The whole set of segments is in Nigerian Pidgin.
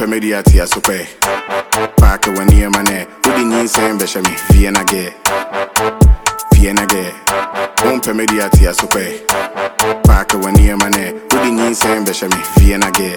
Umpe mediati asope. Pake wani emane. Udi nyinse mbesha mi. Vienna ge. Umpe mediati asope. Pake wani emane. Udi nyinse mbesha mi. Vienna ge.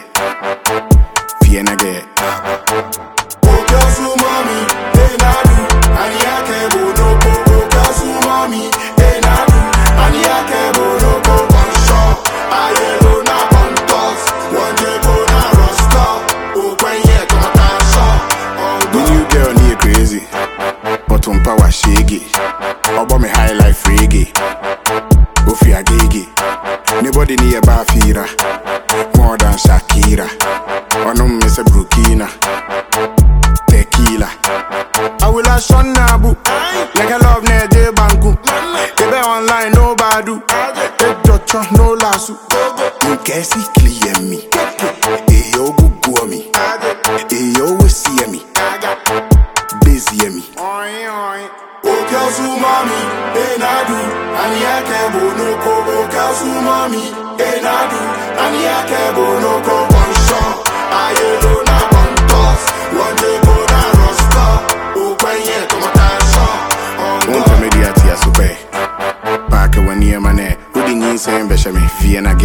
Okasu mami, enadu, aniyake bonoko. Okasu mami, enadu, aniyake bonoko. One shot, ayelo na one toss. One jebo na rosta. Okwenye tomatasha. The new girl need crazy, but power shaggy. Obo me high life reggae. Ofi agigi. Nobody near Bafira. More than Shakira. Onum Mr. Burkina. Tequila. I will have Sean Nabu. Like I love Nede Banku. Ebe online no badu. Ejocho no lasu. Nkesi clear me. Eyo gugu me. Eyo we see me. Busy me. Okasu mami, enadu, aniyake bonoko. Okasu mami, enadu, aniyake bonoko. One shot, ayelo na one toss. One jebo na rosta. Okwenye tomatasha. Umpe mediati asope. Pake wani emane. Udi nyinse mbesha mi. Vienna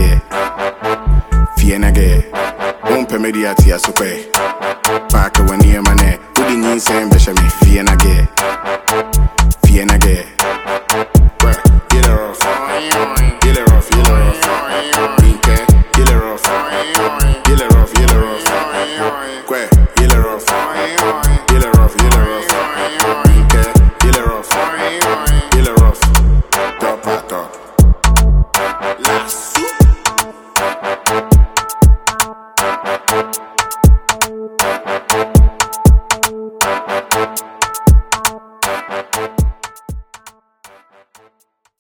ge. Umpe mediati asope. Pake wani emane. Udi nyinse